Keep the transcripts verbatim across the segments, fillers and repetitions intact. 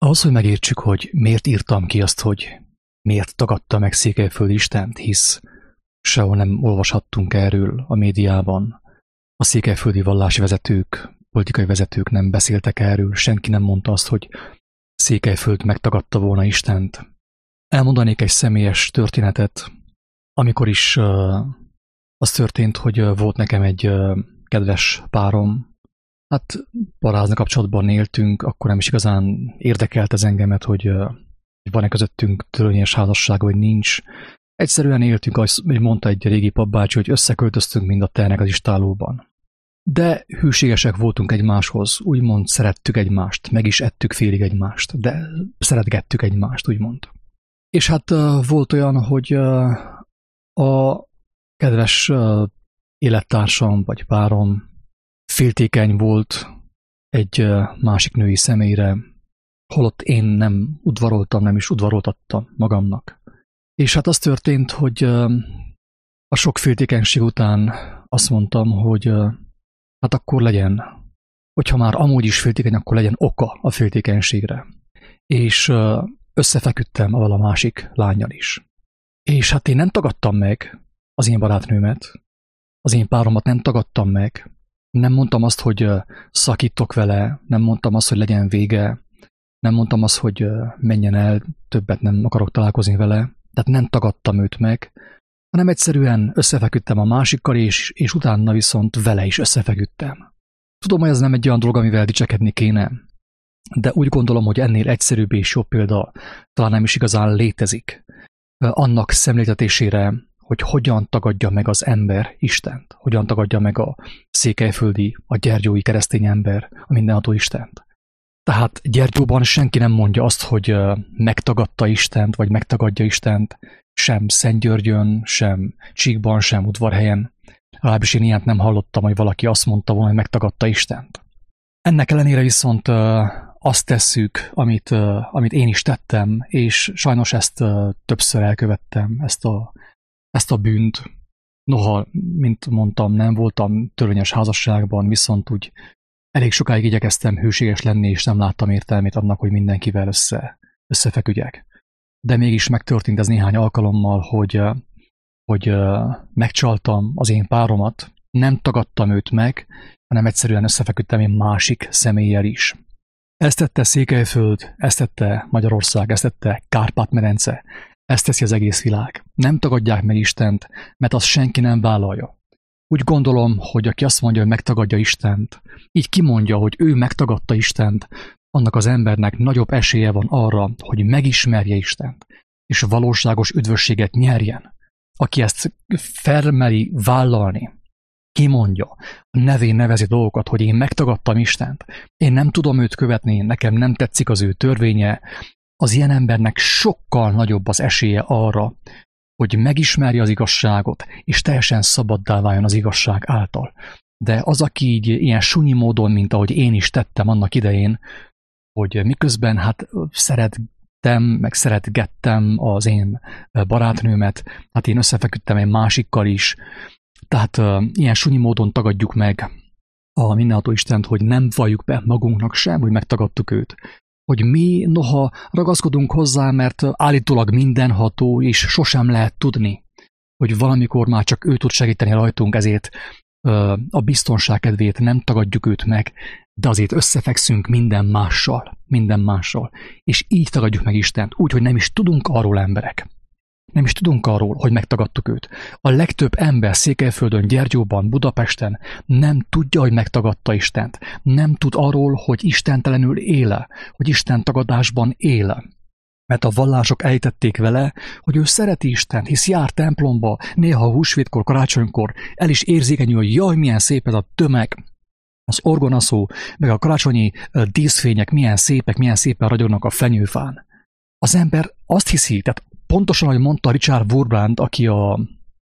Ahhoz, hogy megértsük, hogy miért írtam ki azt, hogy miért tagadta meg Székelyföld Istent, hisz sehol nem olvashattunk erről a médiában. A székelyföldi vallási vezetők, politikai vezetők nem beszéltek erről, senki nem mondta azt, hogy Székelyföld megtagadta volna Istent. Elmondanék egy személyes történetet, amikor is uh, az történt, hogy uh, volt nekem egy uh, kedves párom. Hát parázni kapcsolatban éltünk, akkor nem is igazán érdekelt ez engemet, hogy uh, van-e közöttünk törvényes házasság, vagy nincs. Egyszerűen éltünk, ahogy mondta egy régi papbácsi, hogy összeköltöztünk, mind a ternek az istálóban. De hűségesek voltunk egymáshoz, úgymond szerettük egymást, meg is ettük félig egymást, de szeretgettük egymást, úgymond. És hát uh, volt olyan, hogy uh, a kedves uh, élettársam, vagy párom féltékeny volt egy uh, másik női személyre, holott én nem udvaroltam, nem is udvaroltattam magamnak. És hát az történt, hogy uh, a sok féltékenység után azt mondtam, hogy uh, hát akkor legyen, hogyha már amúgy is féltékeny, akkor legyen oka a féltékenységre. És uh, összefeküdtem avval a másik lánnyal is. És hát én nem tagadtam meg az én barátnőmet, az én páromat nem tagadtam meg, nem mondtam azt, hogy uh, szakítok vele, nem mondtam azt, hogy legyen vége, nem mondtam azt, hogy uh, menjen el, többet nem akarok találkozni vele, tehát nem tagadtam őt meg, hanem egyszerűen összefeküdtem a másikkal, és, és utána viszont vele is összefeküdtem. Tudom, hogy ez nem egy olyan dolog, amivel dicsekedni kéne, de úgy gondolom, hogy ennél egyszerűbb és jobb példa talán nem is igazán létezik. Annak szemléltetésére, hogy hogyan tagadja meg az ember Istent, hogyan tagadja meg a székelyföldi, a gyergyói keresztény ember a mindenható Istent. Tehát Gyergyóban senki nem mondja azt, hogy megtagadta Istent, vagy megtagadja Istent, sem Szentgyörgyön, sem Csíkban, sem Udvarhelyen. Legalábbis én ilyet nem hallottam, hogy valaki azt mondta volna, hogy megtagadta Istent. Ennek ellenére viszont uh, azt tesszük, amit, uh, amit én is tettem, és sajnos ezt uh, többször elkövettem, ezt a, ezt a bűnt. Noha, mint mondtam, nem voltam törvényes házasságban, viszont úgy elég sokáig igyekeztem hűséges lenni, és nem láttam értelmét annak, hogy mindenkivel össze, összefeküdjek. De mégis megtörtént ez néhány alkalommal, hogy, hogy megcsaltam az én páromat, nem tagadtam őt meg, hanem egyszerűen összefeküdtem egy másik személlyel is. Ezt tette Székelyföld, ezt tette Magyarország, ezt tette Kárpát-medence, ezt teszi az egész világ. Nem tagadják meg Istent, mert azt senki nem vállalja. Úgy gondolom, hogy aki azt mondja, hogy megtagadja Istent, így kimondja, hogy ő megtagadta Istent, annak az embernek nagyobb esélye van arra, hogy megismerje Istent, és valóságos üdvösséget nyerjen. Aki ezt felmeri vállalni, kimondja, a nevén nevezi dolgokat, hogy én megtagadtam Istent, én nem tudom őt követni, nekem nem tetszik az ő törvénye, az ilyen embernek sokkal nagyobb az esélye arra, hogy megismerje az igazságot, és teljesen szabaddá váljon az igazság által. De az, aki így ilyen sunyi módon, mint ahogy én is tettem annak idején, hogy miközben hát szerettem, meg szeretgettem az én barátnőmet, hát én összefeküdtem egy másikkal is, tehát uh, ilyen sunyi módon tagadjuk meg a mindenható Istent, hogy nem valljuk be magunknak sem, hogy megtagadtuk őt. Hogy mi noha ragaszkodunk hozzá, mert állítólag mindenható, és sosem lehet tudni, hogy valamikor már csak ő tud segíteni rajtunk, ezért uh, a biztonság kedvéért nem tagadjuk őt meg, de azért összefekszünk minden mással, minden mással, és így tagadjuk meg Istent, úgy, hogy nem is tudunk arról emberek. Nem is tudunk arról, hogy megtagadtuk őt. A legtöbb ember Székelyföldön, Gyergyóban, Budapesten nem tudja, hogy megtagadta Istent. Nem tud arról, hogy istentelenül éle, hogy Isten tagadásban éle. Mert a vallások ejtették vele, hogy ő szereti Istent, hisz jár templomba, néha húsvétkor, karácsonykor el is érzékenyül, hogy jaj, milyen szép ez a tömeg, az orgonaszó, meg a karácsonyi díszfények milyen szépek, milyen szépen ragyognak a fenyőfán. Az ember azt hiszi, tehát pontosan, ahogy mondta Richard Wurmbrand, aki a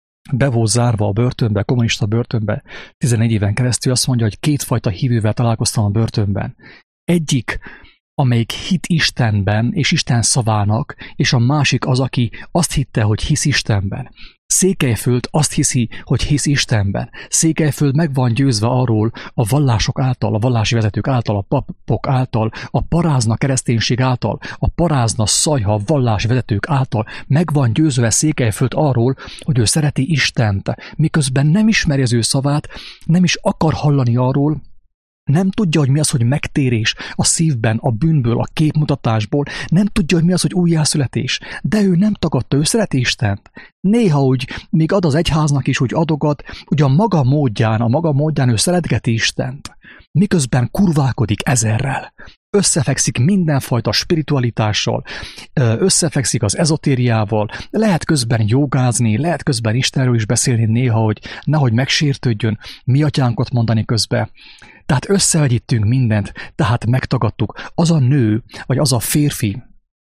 be volt zárva a börtönbe, kommunista börtönbe tizenegy éven keresztül, azt mondja, hogy kétfajta hívővel találkoztam a börtönben. Egyik, amelyik hit Istenben és Isten szavának, és a másik az, aki azt hitte, hogy hisz Istenben. Székelyföld azt hiszi, hogy hisz Istenben. Székelyföld meg van győzve arról a vallások által, a vallási vezetők által, a papok által, a parázna kereszténység által, a parázna szajha vallási vezetők által meg van győzve Székelyföld arról, hogy ő szereti Istent, miközben nem ismeri az ő szavát, nem is akar hallani arról, nem tudja, hogy mi az, hogy megtérés a szívben, a bűnből, a képmutatásból, nem tudja, hogy mi az, hogy újjászületés, de ő nem tagadta, ő szereti Istent. Néha úgy még ad az egyháznak is, úgy adogat, hogy a maga módján, a maga módján ő szeretgeti Istent, miközben kurválkodik ezerrel. Összefekszik mindenfajta spiritualitással, összefekszik az ezotériával, lehet közben jogázni, lehet közben Istenről is beszélni néha, hogy nehogy megsértődjön, mi atyánkot mondani közben. Tehát összevegyítünk mindent, tehát megtagadtuk. Az a nő, vagy az a férfi,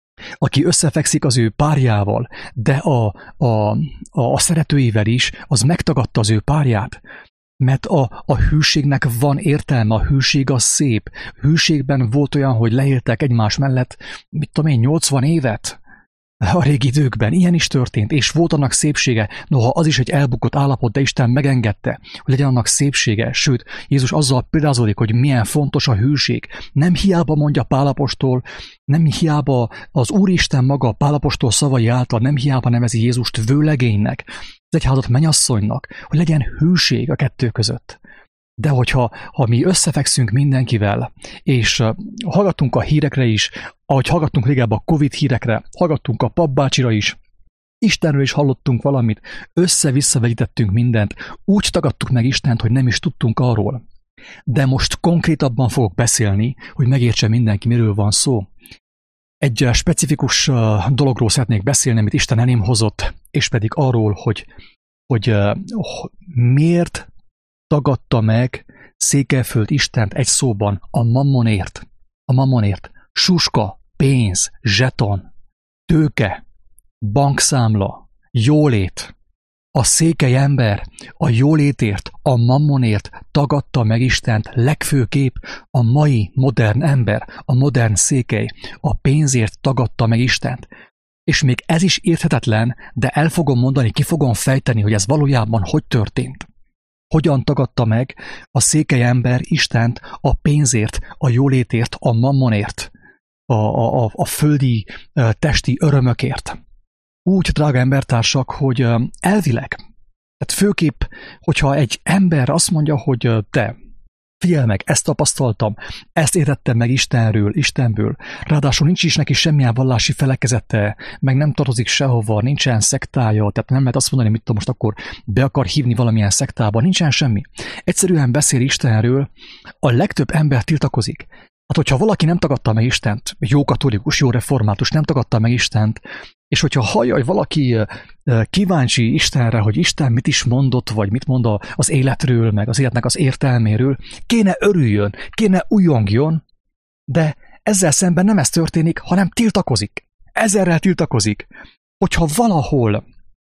aki összefekszik az ő párjával, de a, a, a, a szeretőivel is, az megtagadta az ő párját. Mert a, a hűségnek van értelme, a hűség az szép. Hűségben volt olyan, hogy leéltek egymás mellett, mit tudom én, nyolcvan évet? A régi időkben ilyen is történt, és volt annak szépsége, noha az is egy elbukott állapot, de Isten megengedte, hogy legyen annak szépsége. Sőt, Jézus azzal példázódik, hogy milyen fontos a hűség. Nem hiába mondja Pál apostol, nem hiába az Úristen maga Pál apostol szavai által, nem hiába nevezi Jézust vőlegénynek, az egyházat mennyasszonynak, hogy legyen hűség a kettő között. De hogyha ha mi összefekszünk mindenkivel, és uh, hallgattunk a hírekre is, ahogy hallgattunk régebben a Covid hírekre, hallgattunk a papbácsira is, Istenről is hallottunk valamit, össze-vissza vegyítettünk mindent, úgy tagadtuk meg Istent, hogy nem is tudtunk arról. De most konkrétabban fogok beszélni, hogy megértse mindenki, miről van szó. Egy uh, specifikus uh, dologról szeretnék beszélni, amit Isten elém hozott, és pedig arról, hogy, hogy uh, miért tagadta meg Székelyföld Istent egy szóban, a mammonért. A mammonért. Suska, pénz, zseton, tőke, bankszámla, jólét. A székely ember a jólétért, a mammonért tagadta meg Istent, legfőképp a mai modern ember, a modern székely, a pénzért tagadta meg Istent. És még ez is érthetetlen, de el fogom mondani, ki fogom fejteni, hogy ez valójában hogy történt. Hogyan tagadta meg a székely ember Istent a pénzért, a jólétért, a mammonért, a, a, a földi, testi örömökért. Úgy, drága embertársak, hogy elvileg, tehát főképp, hogyha egy ember azt mondja, hogy te, figyelj meg, ezt tapasztaltam, ezt értettem meg Istenről, Istenből, ráadásul nincs is neki semmilyen vallási felekezete, meg nem tartozik sehova, nincsen szektája, tehát nem lehet azt mondani, mit tudom, most akkor be akar hívni valamilyen szektába, nincsen semmi. Egyszerűen beszél Istenről, a legtöbb ember tiltakozik. Hát, hogyha valaki nem tagadta meg Istent, jó katolikus, jó református nem tagadta meg Istent, és hogyha hallja, hogy valaki kíváncsi Istenre, hogy Isten mit is mondott, vagy mit mond az életről, meg az életnek az értelméről, kéne örüljön, kéne ujjongjon, de ezzel szemben nem ez történik, hanem tiltakozik. Ezerrel tiltakozik. Hogyha valahol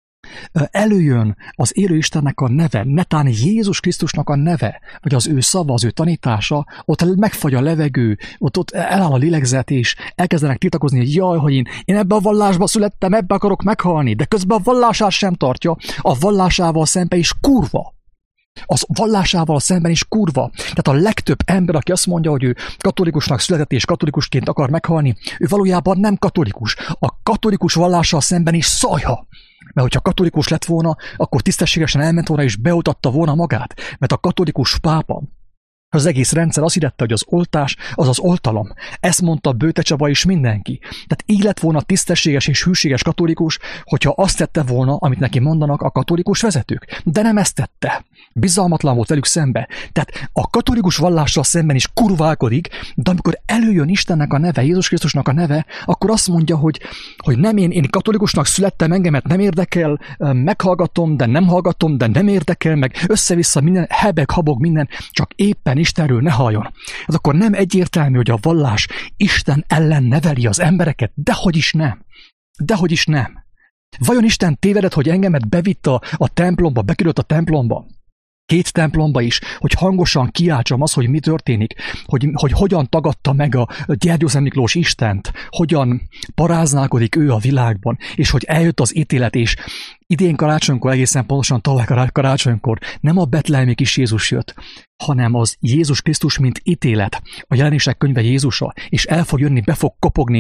előjön az élő Istennek a neve, netán Jézus Krisztusnak a neve, vagy az ő szava, az ő tanítása, ott megfagy a levegő, ott, ott eláll a lélegzet, és elkezdenek tiltakozni, hogy jaj, hogy én, én ebbe a vallásba születtem, ebbe akarok meghalni, de közben a vallását sem tartja, a vallásával szemben is kurva. Az vallásával szemben is kurva. Tehát a legtöbb ember, aki azt mondja, hogy ő katolikusnak született és katolikusként akar meghalni, ő valójában nem katolikus. A katolikus vallással szemben is szajha. Mert hogyha katolikus lett volna, akkor tisztességesen elment volna és beoltatta volna magát. Mert a katolikus pápa, az egész rendszer azt hirdette, hogy az oltás az az oltalom. Ezt mondta Bőte Csaba is mindenki. Tehát így lett volna tisztességes és hűséges katolikus, hogyha azt tette volna, amit neki mondanak a katolikus vezetők. De nem ezt tette. Bizalmatlan volt velük szembe. Tehát a katolikus vallással szemben is kurválkodik, de amikor előjön Istennek a neve, Jézus Krisztusnak a neve, akkor azt mondja, hogy, hogy nem én, én katolikusnak születtem, engemet nem érdekel, meghallgatom, de nem hallgatom, de nem érdekel, meg össze-vissza minden, hebeg, habog minden, csak éppen Istenről ne halljon. Ez akkor nem egyértelmű, hogy a vallás Isten ellen neveli az embereket, dehogy is nem. Dehogy is nem. Vajon Isten tévedett, hogy engemet bevitt a, a templomba, beküldött a templomba? Két templomba is, hogy hangosan kiáltsam az, hogy mi történik, hogy, hogy hogyan tagadta meg a Gyergyó Szent Miklós Istent, hogyan paráználkodik ő a világban, és hogy eljött az ítélet, és idén karácsonykor, egészen pontosan tavaly karácsonykor nem a betlehemi kis Jézus jött, hanem az Jézus Krisztus, mint ítélet, a Jelenések könyve Jézusa, és el fog jönni, be fog kopogni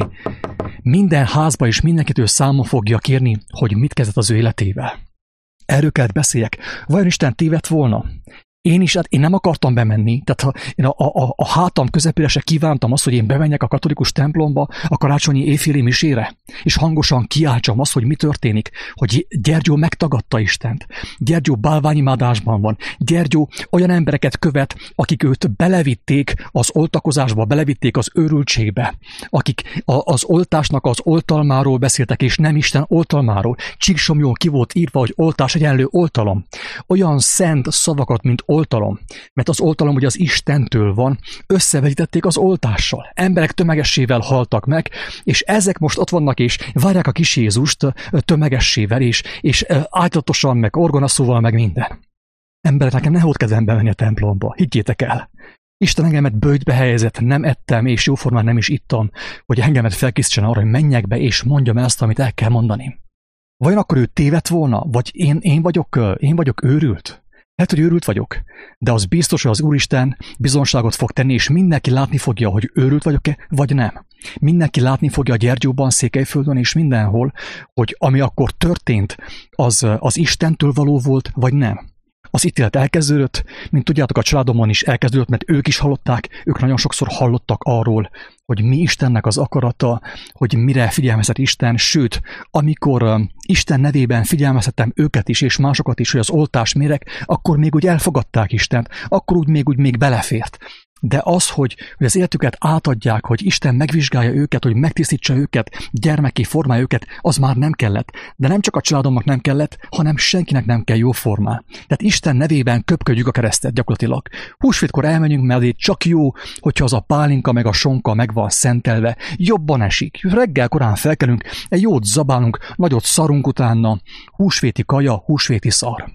minden házba, és mindenkitől számon fogja kérni, hogy mit kezdett az ő életével. Erről kellett beszéljek. Vajon Isten tévedt volna? Én is, hát én nem akartam bemenni, tehát ha én a, a, a hátam közepére se kívántam azt, hogy én bemenjek a katolikus templomba a karácsonyi éjféli misére, és hangosan kiáltsam azt, hogy mi történik, hogy Gyergyó megtagadta Istent. Gyergyó bálványimádásban van. Gyergyó olyan embereket követ, akik őt belevitték az oltakozásba, belevitték az őrültségbe, akik a, az oltásnak az oltalmáról beszéltek, és nem Isten oltalmáról. Csíksomjón ki volt írva, hogy oltás egyenlő oltalom. Olyan szent szavakat, mint oltalom, mert az oltalom ugye az Istentől van, összevegyítették az oltással. Emberek tömegessével haltak meg, és ezek most ott vannak, és várják a kis Jézust tömegessével, és, és áldatosan, meg orgonaszóval, meg minden. Emberek, nekem ne volt kedvem bemenni a templomba, higgyétek el. Isten engemet böjtbe helyezett, nem ettem, és jóformán nem is ittam, hogy engemet felkészítsen arra, hogy menjek be, és mondjam el azt, amit el kell mondani. Vajon akkor ő tévedt volna? Vagy én, én, vagyok, én vagyok őrült? Lehet, hogy őrült vagyok, de az biztos, hogy az Úristen bizonságot fog tenni, és mindenki látni fogja, hogy őrült vagyok-e, vagy nem. Mindenki látni fogja a Gyergyóban, Székelyföldön és mindenhol, hogy ami akkor történt, az, az Istentől való volt, vagy nem. Az ítélet elkezdődött, mint tudjátok, a családomon is elkezdődött, mert ők is hallották, ők nagyon sokszor hallottak arról, hogy mi Istennek az akarata, hogy mire figyelmeztet Isten, sőt, amikor uh, Isten nevében figyelmeztettem őket is, és másokat is, hogy az oltás méreg, akkor még úgy elfogadták Istent, akkor úgy még úgy még belefért. De az, hogy, hogy az életüket átadják, hogy Isten megvizsgálja őket, hogy megtisztítsa őket, gyermeki formálja őket, az már nem kellett. De nem csak a családomnak nem kellett, hanem senkinek nem kell jóformán. Tehát Isten nevében köpködjük a keresztet gyakorlatilag. Húsvétkor elmenjünk, mert azért csak jó, hogyha az a pálinka meg a sonka meg van szentelve. Jobban esik. Reggel korán felkelünk, egy jót zabálunk, nagyot szarunk utána. Húsvéti kaja, húsvéti szar.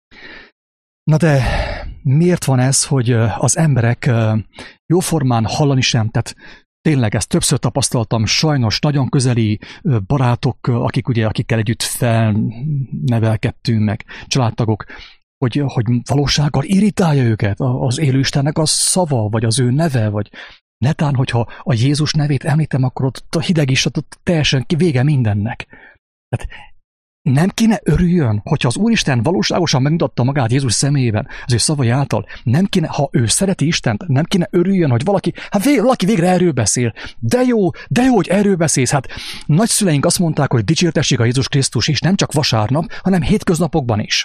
Na de miért van ez, hogy az emberek jóformán hallani sem, tehát tényleg ezt többször tapasztaltam, sajnos nagyon közeli barátok, akik ugye, akikkel együtt felnevelkedtünk meg, családtagok, hogy, hogy valósággal irritálja őket az élő Istennek a szava, vagy az ő neve, vagy netán, hogyha a Jézus nevét említem, akkor ott a hideg is, ott teljesen vége mindennek. Tehát nem kéne örüljön, hogyha az Úristen valóságosan megmutatta magát Jézus személyében, az ő szavai által, nem kéne, ha ő szereti Istent, nem kéne örüljön, hogy valaki, hát vé, valaki végre erről beszél. De jó, de jó, hogy erről beszélsz. Hát nagyszüleink azt mondták, hogy dicsértessék a Jézus Krisztus, és nem csak vasárnap, hanem hétköznapokban is.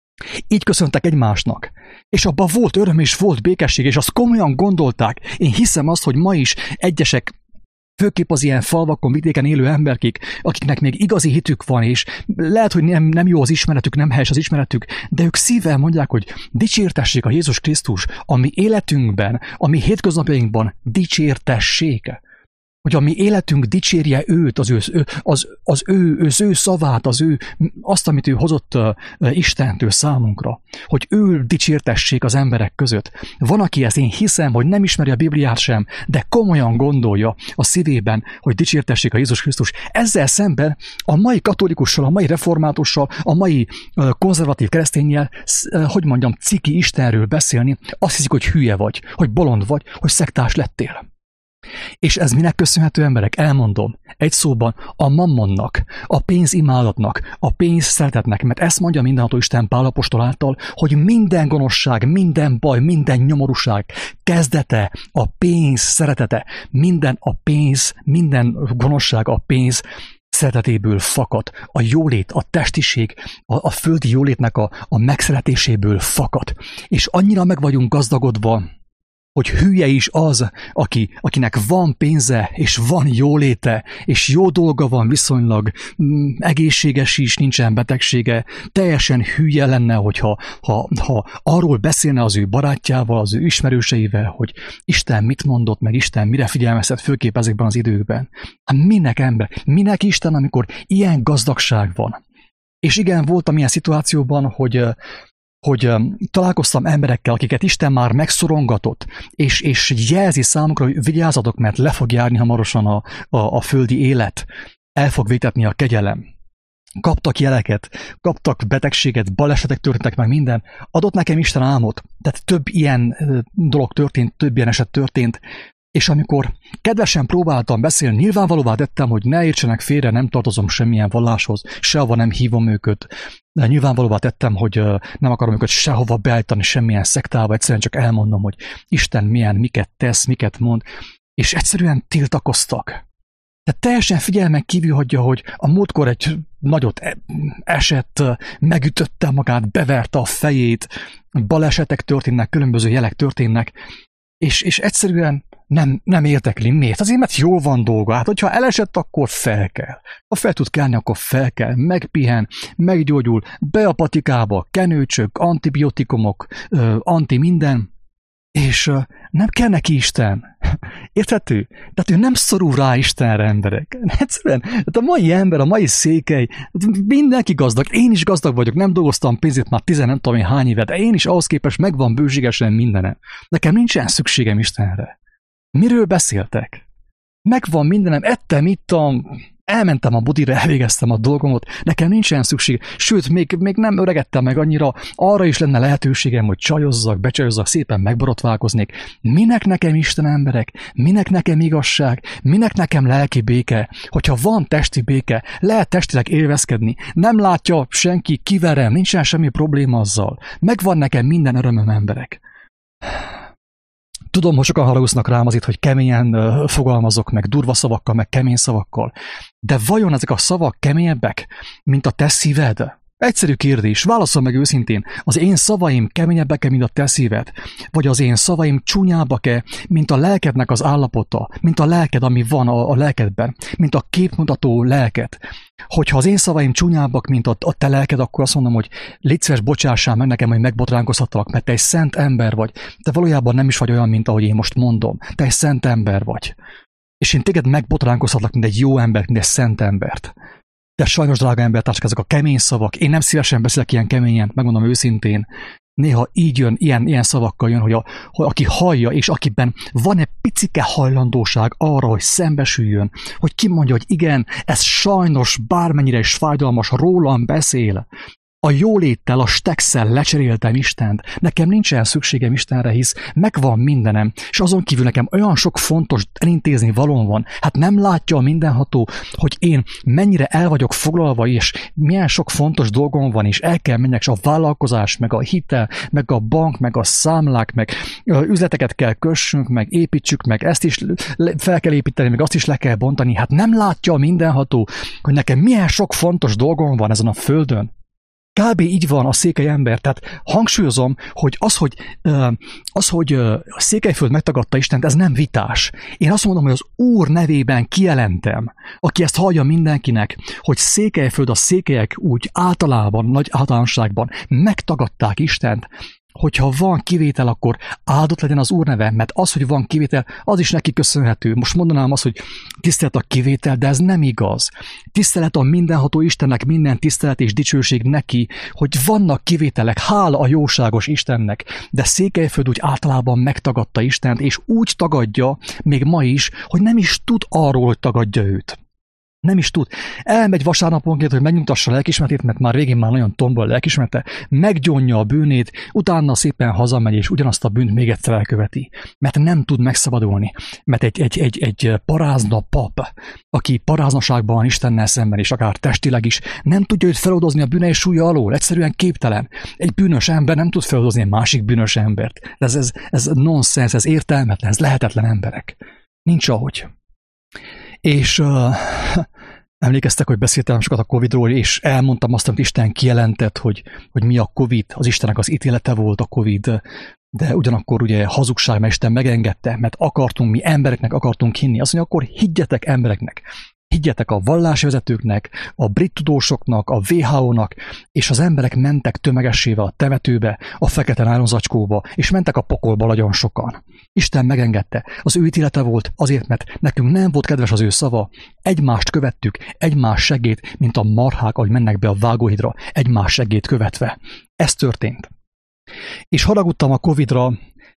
Így köszöntek egymásnak. És abban volt öröm és volt békesség, és azt komolyan gondolták. Én hiszem azt, hogy ma is egyesek, főképp az ilyen falvakon, vidéken élő emberkék, akiknek még igazi hitük van, és lehet, hogy nem, nem jó az ismeretük, nem helyes az ismeretük, de ők szívvel mondják, hogy dicsértessék a Jézus Krisztus, a mi életünkben, a mi hétköznapjainkban dicsértessék. Hogy a mi életünk dicsérje őt, az ő, az, az, ő, az ő szavát, az ő, azt, amit ő hozott uh, Istentől számunkra. Hogy ő dicsértessék az emberek között. Van, aki ezt én hiszem, hogy nem ismeri a Bibliát sem, de komolyan gondolja a szívében, hogy dicsértessék a Jézus Krisztus. Ezzel szemben a mai katolikussal, a mai reformátussal, a mai uh, konzervatív kereszténnyel, uh, hogy mondjam, ciki Istenről beszélni, azt hiszik, hogy hülye vagy, hogy bolond vagy, hogy szektás lettél. És ez minek köszönhető, emberek? Elmondom. Egy szóban a mammonnak, a pénzimádatnak, a pénz szeretetnek, mert ezt mondja mindenható Isten Pál apostol által, hogy minden gonoszság, minden baj, minden nyomorúság kezdete a pénz szeretete. Minden a pénz, minden gonoszság a pénz szeretetéből fakad. A jólét, a testiség, a, a földi jólétnek a, a megszeretéséből fakad. És annyira meg vagyunk gazdagodva, hogy hülye is az, aki, akinek van pénze, és van jóléte, és jó dolga van viszonylag, mm, egészséges is, nincsen betegsége, teljesen hülye lenne, hogyha ha, ha arról beszélne az ő barátjával, az ő ismerőseivel, hogy Isten mit mondott, meg Isten mire figyelmeztet, főképp ezekben az időkben. Hát minek ember? Minek Isten, amikor ilyen gazdagság van? És igen, voltam ilyen szituációban, hogy hogy um, találkoztam emberekkel, akiket Isten már megszorongatott, és, és jelzi számukra, hogy vigyázzatok, mert le fog járni hamarosan a, a, a földi élet, el fog vétetni a kegyelem. Kaptak jeleket, kaptak betegséget, balesetek történtek meg minden. Adott nekem Isten álmot, tehát több ilyen dolog történt, több ilyen eset történt, és amikor kedvesen próbáltam beszélni, nyilvánvalóvá tettem, hogy ne értsenek félre, nem tartozom semmilyen valláshoz, sehova nem hívom őket. De nyilvánvalóvá tettem, hogy nem akarom őket sehova beállítani, semmilyen szektába, egyszerűen csak elmondom, hogy Isten milyen, miket tesz, miket mond, és egyszerűen tiltakoztak. Tehát teljesen figyelmen kívül hagyja, hogy a múltkor egy nagyot esett, megütötte magát, beverte a fejét, balesetek történnek, különböző jelek történnek, és, és egyszerűen nem, nem érdekli. Miért? Azért, mert jó van dolga. Hát, hogyha elesett, akkor fel kell. Ha fel tud kelni, akkor fel kell. Megpihen, meggyógyul, be a patikába, kenőcsök, antibiotikumok, anti minden, és nem kell neki Isten. Érthető? Tehát ő nem szorul rá Istenre, emberek. Egyszerűen, tehát a mai ember, a mai székely, mindenki gazdag, én is gazdag vagyok, nem dolgoztam pénzét már tizen nem tudom én hány évet, de én is ahhoz képest megvan bőségesen mindenem. Nekem nincsen szükségem Istenre. Miről beszéltek? Megvan mindenem, ettem, ittam, elmentem a budira, elvégeztem a dolgomat, nekem nincsen szükség, sőt, még, még nem öregedtem meg annyira, arra is lenne lehetőségem, hogy csajozzak, becsajozzak, szépen megborotválkoznék. Minek nekem Isten, emberek? Minek nekem igazság? Minek nekem lelki béke? Hogyha van testi béke, lehet testileg élvezkedni, nem látja senki, kiverem, nincsen semmi probléma azzal. Megvan nekem minden örömöm, emberek. Tudom, hogy sokan haragudnak rám azért, hogy keményen uh, fogalmazok, meg durva szavakkal, meg kemény szavakkal. De vajon ezek a szavak keményebbek, mint a te szíved? Egyszerű kérdés, válaszol meg őszintén, az én szavaim keményebbek-e, mint a te szíved? Vagy az én szavaim csúnyábbak-e, mint a lelkednek az állapota, mint a lelked, ami van a, a lelkedben, mint a képmutató lelked? Hogyha az én szavaim csúnyábbak, mint a, a te lelked, akkor azt mondom, hogy légy szíves, bocsássál meg nekem, hogy megbotránkozhattalak, mert te egy szent ember vagy. Te valójában nem is vagy olyan, mint ahogy én most mondom. Te egy szent ember vagy. És én téged megbotránkozhatlak, mint egy jó ember, mint egy szent embert. De sajnos, drága embertársak, ezek a kemény szavak. Én nem szívesen beszélek ilyen keményen, megmondom őszintén. Néha így jön, ilyen, ilyen szavakkal jön, hogy, a, hogy aki hallja, és akiben van egy picike hajlandóság arra, hogy szembesüljön, hogy kimondja, hogy igen, ez sajnos bármennyire is fájdalmas, rólam beszél. A jóléttel, a stexsel lecseréltem Istent. Nekem nincsen szükségem Istenre, hisz megvan mindenem, és azon kívül nekem olyan sok fontos elintézni valóm van. Hát nem látja a mindenható, hogy én mennyire el vagyok foglalva, és milyen sok fontos dolgom van, és el kell menjek, és a vállalkozás, meg a hitel, meg a bank, meg a számlák, meg üzleteket kell kössünk, meg építsük, meg ezt is fel kell építeni, meg azt is le kell bontani. Hát nem látja a mindenható, hogy nekem milyen sok fontos dolgom van ezen a földön. Kb. Így van a székely ember, tehát hangsúlyozom, hogy az, hogy, az, hogy a Székelyföld megtagadta Istent, ez nem vitás. Én azt mondom, hogy az Úr nevében kijelentem, aki ezt hallja mindenkinek, hogy Székelyföld, a székelyek úgy általában, nagy általánosságban megtagadták Istent. Hogyha van kivétel, akkor áldott legyen az Úr neve, mert az, hogy van kivétel, az is neki köszönhető. Most mondanám azt, hogy tisztelet a kivétel, de ez nem igaz. Tisztelet a mindenható Istennek, minden tisztelet és dicsőség neki, hogy vannak kivételek, hála a jóságos Istennek, de Székelyföld úgy általában megtagadta Istent, és úgy tagadja, még ma is, hogy nem is tud arról, hogy tagadja őt. Nem is tud. Elmegy vasárnaponként, hogy megnyugtassa a lelkismeretét, mert már végén már nagyon tombol a lelkismerete, meggyónja a bűnét, utána szépen hazamegy, és ugyanazt a bűnt még egyszer elköveti. Mert nem tud megszabadulni. Mert egy, egy, egy, egy parázna pap, aki paráznaságban van Istennel szemben, és akár testileg is, nem tudja őt feloldozni a bűnei súlya alól. Egyszerűen képtelen. Egy bűnös ember nem tud feloldozni egy másik bűnös embert. Ez, ez, ez nonsens, ez értelmetlen, ez lehetetlen, emberek. Nincs ahogy. És uh, emlékeztek, hogy beszéltem sokat a Covidról, és elmondtam azt, amit Isten kijelentett, hogy, hogy mi a Covid, az Istennek az ítélete volt a Covid, de ugyanakkor ugye hazugság, mert Isten megengedte, mert akartunk, mi embereknek akartunk hinni. Azt mondja, akkor higgyetek embereknek. Higgyetek a vallásvezetőknek, a brit tudósoknak, a vé há ó-nak, és az emberek mentek tömegessével a temetőbe, a fekete nylonzacskóba, és mentek a pokolba nagyon sokan. Isten megengedte. Az ő ítélete volt azért, mert nekünk nem volt kedves az ő szava. Egymást követtük, egymás segét, mint a marhák, ahogy mennek be a vágóhidra, egymás segét követve. Ez történt. És haragudtam a Covidra,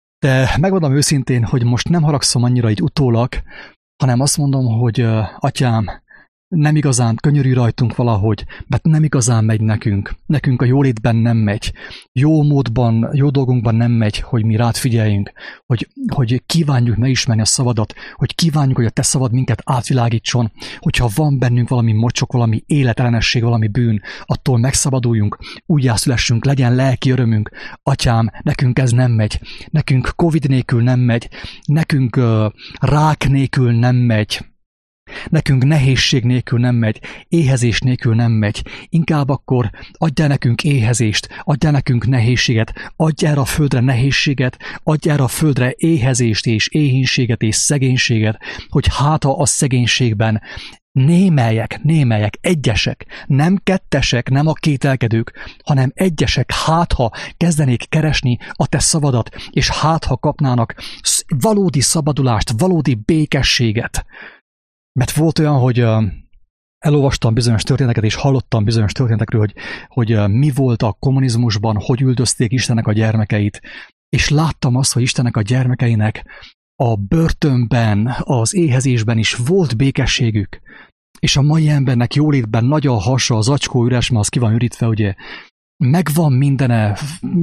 de megmondom őszintén, hogy most nem haragszom annyira így utólag, hanem azt mondom, hogy atyám, nem igazán könyörű rajtunk valahogy, mert nem igazán megy nekünk. Nekünk a jólétben nem megy. Jó módban, jó dolgunkban nem megy, hogy mi rád figyeljünk, hogy, hogy kívánjuk megismerni a szavadat, hogy kívánjuk, hogy a te szavad minket átvilágítson, hogyha van bennünk valami mocsok, valami életellenesség, valami bűn, attól megszabaduljunk, újjászülessünk, legyen lelki örömünk. Atyám, nekünk ez nem megy. Nekünk Covid nélkül nem megy. Nekünk uh, rák nélkül nem megy. Nekünk nehézség nélkül nem megy, éhezés nélkül nem megy. Inkább akkor adjál nekünk éhezést, adjál nekünk nehézséget, adjál a földre nehézséget, adjál a földre éhezést és éhínséget és szegénységet, hogy háta a szegénységben némelyek, némelyek, egyesek, nem kettesek, nem a kételkedők, hanem egyesek, hátha kezdenék keresni a te szavadat, és hátha kapnának valódi szabadulást, valódi békességet. Mert volt olyan, hogy uh, elolvastam bizonyos történeteket, és hallottam bizonyos történetekről, hogy, hogy uh, mi volt a kommunizmusban, hogy üldözték Istennek a gyermekeit, és láttam azt, hogy Istennek a gyermekeinek a börtönben, az éhezésben is volt békességük, és a mai embernek jólétben nagy a hasa, az acskó üres, mert az ki van ürítve, ugye, megvan mindene,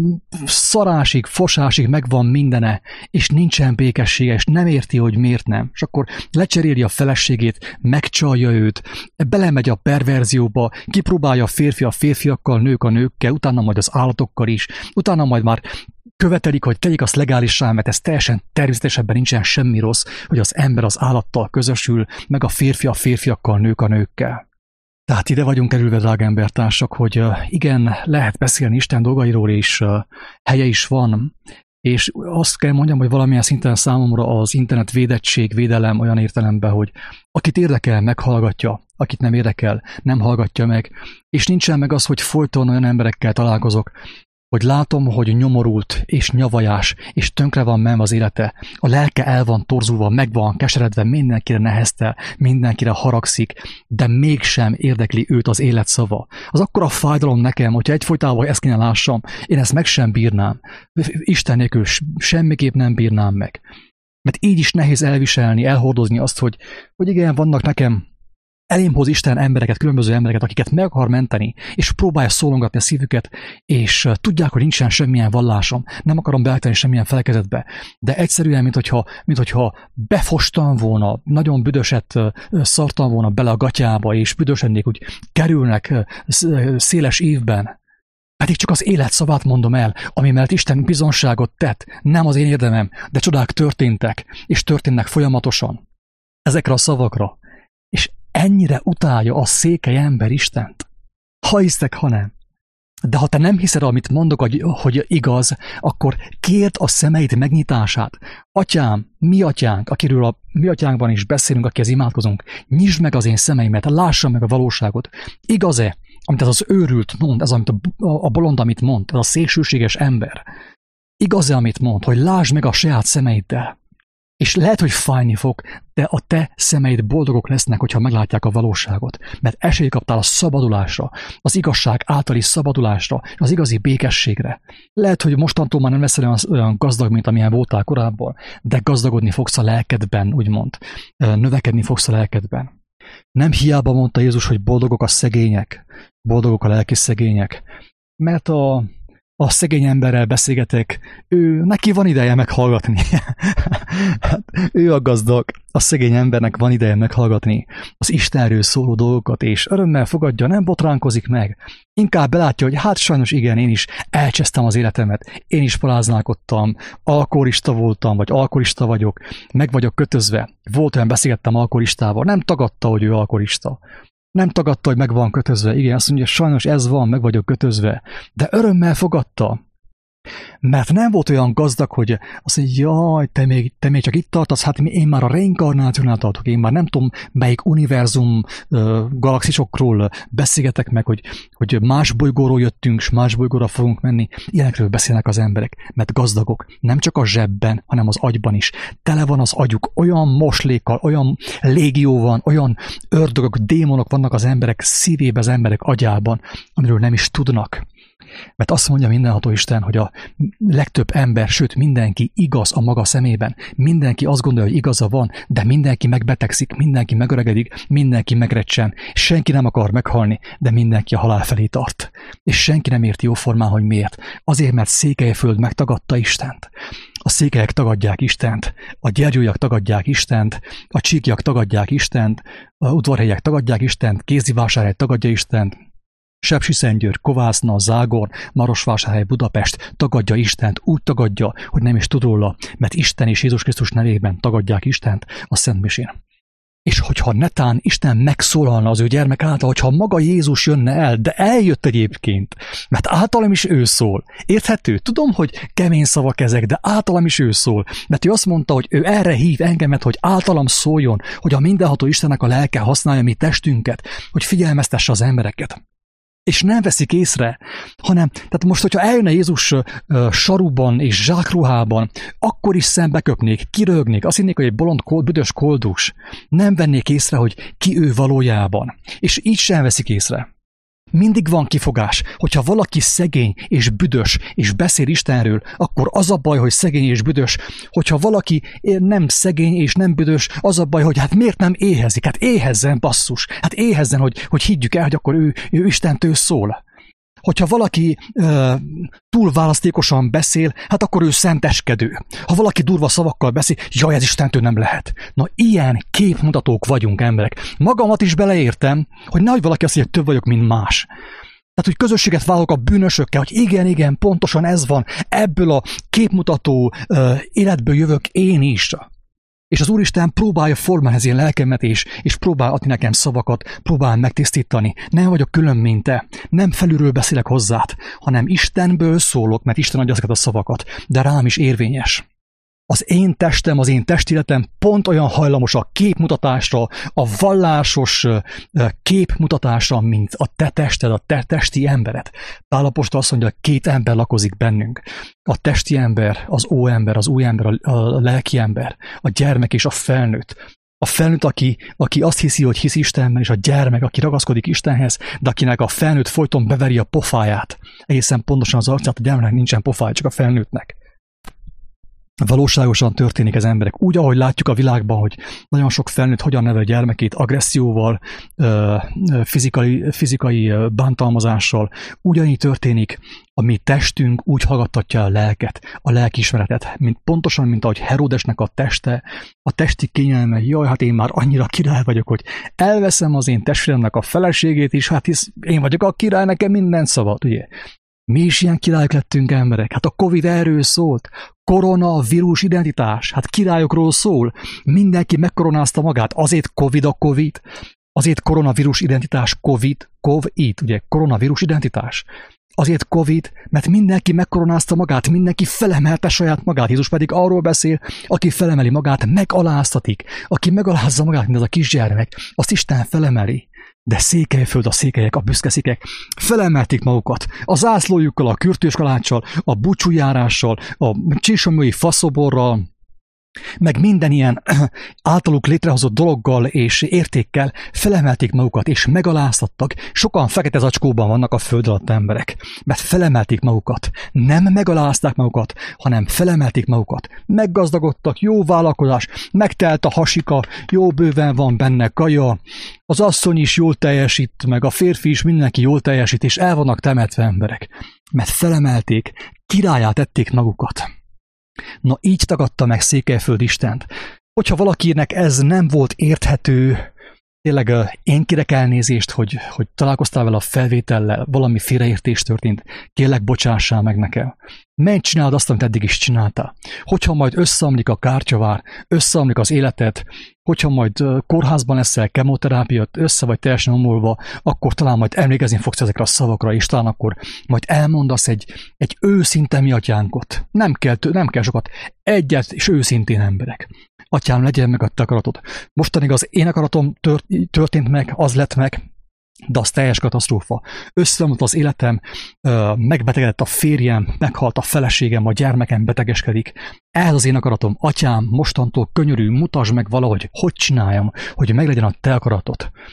szarásig, fosásig megvan mindene, és nincsen békessége, és nem érti, hogy miért nem. És akkor lecseréli a feleségét, megcsalja őt, belemegy a perverzióba, kipróbálja a férfi a férfiakkal, nők a nőkkel, utána majd az állatokkal is, utána majd már követelik, hogy tegyék azt legálissá, mert ez teljesen természetesebben nincsen semmi rossz, hogy az ember az állattal közösül, meg a férfi a férfiakkal, nők a nőkkel. Tehát ide vagyunk kerülve, drága embertársak, hogy igen, lehet beszélni Isten dolgairól, és helye is van, és azt kell mondjam, hogy valamilyen szinten számomra az internet védettség, védelem olyan értelemben, hogy akit érdekel, meghallgatja, akit nem érdekel, nem hallgatja meg, és nincsen meg az, hogy folyton olyan emberekkel találkozok, hogy látom, hogy nyomorult és nyavajás, és tönkre van menve az élete, a lelke el van torzulva, meg van keseredve, mindenkire neheztel, mindenkire haragszik, de mégsem érdekli őt az élet szava. Az akkora fájdalom nekem, hogyha egyfolytában ezt kéne lássam, én ezt meg sem bírnám. Isten nélkül semmiképp nem bírnám meg. Mert így is nehéz elviselni, elhordozni azt, hogy, hogy igen, vannak nekem elém hoz Isten embereket, különböző embereket, akiket meg akar menteni, és próbálja szólongatni a szívüket, és tudják, hogy nincsen semmilyen vallásom, nem akarom beállítani semmilyen felekezetbe, de egyszerűen, mint hogyha, mint hogyha befostam volna, nagyon büdöset szartam volna bele a gatyába, és büdösennék úgy kerülnek széles évben. Pedig csak az élet szavát mondom el, ami mellett Isten bizonságot tett, nem az én érdemem, de csodák történtek, és történnek folyamatosan ezekre a szavakra. És ennyire utálja a székely ember Istent. Ha hisztek, ha nem. De ha te nem hiszed, amit mondok, hogy igaz, akkor kérd a szemeid megnyitását. Atyám, mi atyánk, akiről a mi atyánkban is beszélünk, akihez imádkozunk, nyisd meg az én szemeimet, lássam meg a valóságot. Igaz-e, amit ez az őrült mond, ez amit a, a bolond, amit mond, ez a szélsőséges ember? Igaz-e, amit mond, hogy lásd meg a saját szemeiddel? És lehet, hogy fájni fog, de a te szemeid boldogok lesznek, hogyha meglátják a valóságot. Mert esélyt kaptál a szabadulásra, az igazság általi szabadulásra, az igazi békességre. Lehet, hogy mostantól már nem leszel olyan gazdag, mint amilyen voltál korábban, de gazdagodni fogsz a lelkedben, úgymond. Növekedni fogsz a lelkedben. Nem hiába mondta Jézus, hogy boldogok a szegények, boldogok a lelki szegények. Mert a A szegény emberrel beszélgetek, ő, neki van ideje meghallgatni. Hát, ő a gazdag, a szegény embernek van ideje meghallgatni az Istenről szóló dolgokat, és örömmel fogadja, nem botránkozik meg. Inkább belátja, hogy hát sajnos igen, én is elcsesztem az életemet, én is paláználkodtam, alkoholista voltam, vagy alkoholista vagyok, meg vagyok kötözve. Volt olyan, beszélgettem alkoholistával, nem tagadta, hogy ő alkoholista. Nem tagadta, hogy meg van kötözve. Igen, azt mondja, sajnos ez van, meg vagyok kötözve. De örömmel fogadta. Mert nem volt olyan gazdag, hogy azt mondja, jaj, te még, te még csak itt tartasz, hát én már a reinkarnációnál tartok, én már nem tudom, melyik univerzum uh, galaxisokról beszélgetek meg, hogy, hogy más bolygóról jöttünk, és más bolygóra fogunk menni. Ilyenekről beszélnek az emberek, mert gazdagok. Nem csak a zsebben, hanem az agyban is. Tele van az agyuk, olyan moslékkal, olyan légió van, olyan ördögök, démonok vannak az emberek szívében, az emberek agyában, amiről nem is tudnak. Mert azt mondja mindenható Isten, hogy a legtöbb ember, sőt mindenki igaz a maga szemében. Mindenki azt gondolja, hogy igaza van, de mindenki megbetegszik, mindenki megöregedik, mindenki megrecsen. Senki nem akar meghalni, de mindenki a halál felé tart. És senki nem érti jóformán, hogy miért. Azért, mert Székelyföld megtagadta Istent. A székelyek tagadják Istent, a gyergyóiak tagadják Istent, a csíkiak tagadják Istent, a udvarhelyek tagadják Istent, Kézdivásárhely tagadja Istent, Sepsiszentgyörgy, Kovászna, Zágor, Marosvásárhely, Budapest tagadja Istent, úgy tagadja, hogy nem is tud róla, mert Isten és Jézus Krisztus nevében tagadják Istent a Szentmisén. És hogyha netán Isten megszólalna az ő gyermek által, hogyha maga Jézus jönne el, de eljött egyébként, mert általam is ő szól. Érthető? Tudom, hogy kemény szavak ezek, de általam is ő szól. Mert ő azt mondta, hogy ő erre hív engemet, hogy általam szóljon, hogy a mindenható Istennek a lelke használja mi testünket, hogy figyelmeztesse az embereket. És nem veszik észre, hanem, tehát most, hogyha eljönne Jézus uh, saruban és zsákruhában, akkor is szembeköpnék, kirögnék, azt hinnék, hogy egy bolond, kold, büdös koldus. Nem vennék észre, hogy ki ő valójában. És így sem veszik észre. Mindig van kifogás, hogyha valaki szegény és büdös, és beszél Istenről, akkor az a baj, hogy szegény és büdös. Hogyha valaki nem szegény és nem büdös, az a baj, hogy hát miért nem éhezik? Hát éhezzen, basszus! Hát éhezzen, hogy, hogy higgyük el, hogy akkor ő, ő Istentől szól. Hogyha valaki uh, túl választékosan beszél, hát akkor ő szenteskedő. Ha valaki durva szavakkal beszél, jaj, ez Istentől nem lehet. Na, ilyen képmutatók vagyunk emberek. Magamat is beleértem, hogy nehogy valaki azt mondja, hogy több vagyok, mint más. Tehát, hogy közösséget vállalok a bűnösökkel, hogy igen, igen, pontosan ez van. Ebből a képmutató uh, életből jövök én is. És az Úristen próbálja formálni az én lelkemet, és, és próbál adni nekem szavakat, próbál megtisztítani. Nem vagyok külön, mint te. Nem felülről beszélek hozzád, hanem Istenből szólok, mert Isten adja ezeket a szavakat, de rám is érvényes. Az én testem, az én testületem pont olyan hajlamos a képmutatásra, a vallásos képmutatásra, mint a te tested, a te testi embered. Pál apostol azt mondja, hogy két ember lakozik bennünk. A testi ember, az óember, az új ember, a lelki ember, a gyermek és a felnőtt. A felnőtt, aki, aki azt hiszi, hogy hisz Istenben, és a gyermek, aki ragaszkodik Istenhez, de akinek a felnőtt folyton beveri a pofáját. Egészen pontosan az arcát, a gyermeknek nincsen pofája, csak a felnőttnek. Valóságosan történik az emberek. Úgy, ahogy látjuk a világban, hogy nagyon sok felnőtt hogyan nevel gyermekét agresszióval, fizikai, fizikai bántalmazással, ugyanígy történik, a mi testünk úgy hallgattatja a lelket, a lelkiismeretet, mint pontosan, mint ahogy Heródesnek a teste, a testi kényelme, jaj, hát én már annyira király vagyok, hogy elveszem az én testvéremnek a feleségét is, hát hisz én vagyok a király, nekem minden szabad, ugye? Mi is ilyen királyok lettünk emberek. Hát a Covid erről szólt. Koronavírus identitás. Hát királyokról szól. Mindenki megkoronázta magát. Azért Covid a Covid. Azért koronavírus identitás Covid. Covid, ugye koronavírus identitás. Azért Covid, mert mindenki megkoronázta magát, mindenki felemelte saját magát. Jézus pedig arról beszél, aki felemeli magát, megaláztatik. Aki megalázza magát, mint az a kisgyermek, azt Isten felemeli. De Székelyföld, a székelyek, a büszke székelyek felemelték magukat. A zászlójukkal, a kürtős kaláccsal, a búcsújárással, a csíksomlyói faszoborral, meg minden ilyen általuk létrehozott dologgal és értékkel felemelték magukat, és megaláztattak. Sokan fekete zacskóban vannak a föld alatt emberek, mert felemelték magukat. Nem megalázták magukat, hanem felemelték magukat. Meggazdagodtak, jó vállalkozás, megtelt a hasika, jó bőven van benne kaja, az asszony is jól teljesít, meg a férfi is, mindenki jól teljesít, és el vannak temetve emberek. Mert felemelték, királyá tették magukat. Na, így tagadta meg Székelyföld Istent. Hogyha valakinek ez nem volt érthető, tényleg én kérek elnézést, hogy, hogy találkoztál vele a felvétellel, valami félreértés történt, kérlek, bocsássál meg nekem. Menj, csináld azt, amit eddig is csináltál. Hogyha majd összeomlik a kártyavár, összeomlik az életed, hogyha majd kórházban leszel, kemoterápiát, össze vagy teljesen omolva, akkor talán majd emlékezni fogsz ezekre a szavakra, és talán akkor majd elmondasz egy, egy őszinte mi atyánkot. Nem kell, nem kell sokat, egyet és őszintén emberek. Atyám, legyen meg a te akaratod. Mostanig az én akaratom tört, történt meg, az lett meg, de az teljes katasztrófa. Összeomlott az életem, megbetegedett a férjem, meghalt a feleségem, a gyermekem betegeskedik. Ez az én akaratom. Atyám, mostantól könyörű, mutasd meg valahogy, hogy csináljam, hogy meglegyen a te akaratod.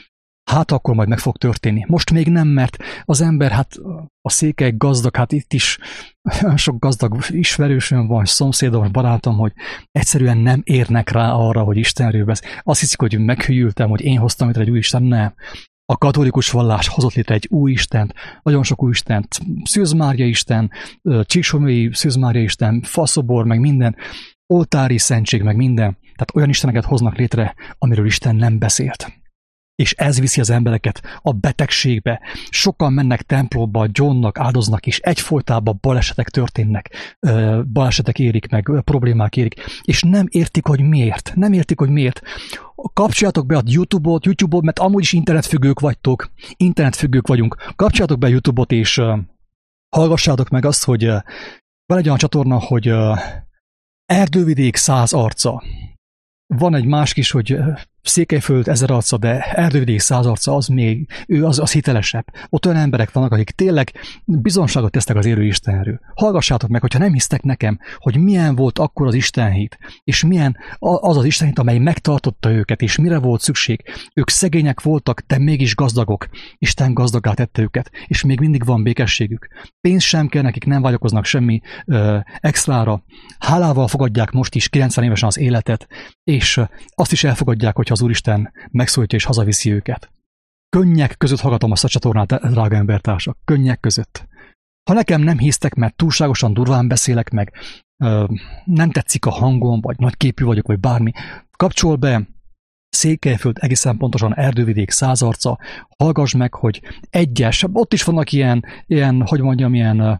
Hát akkor majd meg fog történni. Most még nem, mert az ember, hát a székely gazdag, hát itt is sok gazdag ismerősöm van, szomszédom, barátom, hogy egyszerűen nem érnek rá arra, hogy Istenről beszél. Azt hiszik, hogy meghűltem, hogy én hoztam létre egy új Isten, nem. A katolikus vallás hozott létre egy új Istent, nagyon sok új Istent, Szűz Mária Isten, Csíksomlyai Szűz Mária Isten, faszobor, meg minden, oltári szentség, meg minden. Tehát olyan isteneket hoznak létre, amiről Isten nem beszélt. És ez viszi az embereket a betegségbe. Sokan mennek templomba, gyónnak, áldoznak, és egyfolytában balesetek történnek, balesetek érik meg, problémák érik, és nem értik, hogy miért. Nem értik, hogy miért. Kapcsoljátok be a YouTube-ot, YouTube-ot, mert amúgy is internetfüggők vagytok, internetfüggők vagyunk. Kapcsoljátok be a YouTube-ot, és hallgassátok meg azt, hogy van egy olyan csatorna, hogy Erdővidék száz arca. Van egy másik is, hogy Székelyföld ezer arca, de Erdővidék száz arca, az még, ő az, az hitelesebb. Ott olyan emberek vannak, akik tényleg bizonságot tesznek az élő Istenről. Hallgassátok meg, hogyha nem hisztek nekem, hogy milyen volt akkor az Istenhit, és milyen az az Istenhit, amely megtartotta őket, és mire volt szükség. Ők szegények voltak, de mégis gazdagok. Isten gazdagá tette őket, és még mindig van békességük. Pénz sem kell nekik, nem vágyakoznak semmi ö, extrára. Hálával fogadják most is kilencven évesen az életet, és azt is elfogadják, hogyha az Úristen megszólítja és hazaviszi őket. Könnyek között hallgatom azt a csatornát, drága embertársak, könnyek között. Ha nekem nem hisztek, mert túlságosan durván beszélek meg, nem tetszik a hangom, vagy nagyképű vagyok, vagy bármi, kapcsol be Székelyföld, egészen pontosan Erdővidék száz arca, hallgass meg, hogy egyes, ott is vannak ilyen, ilyen hogy mondjam, ilyen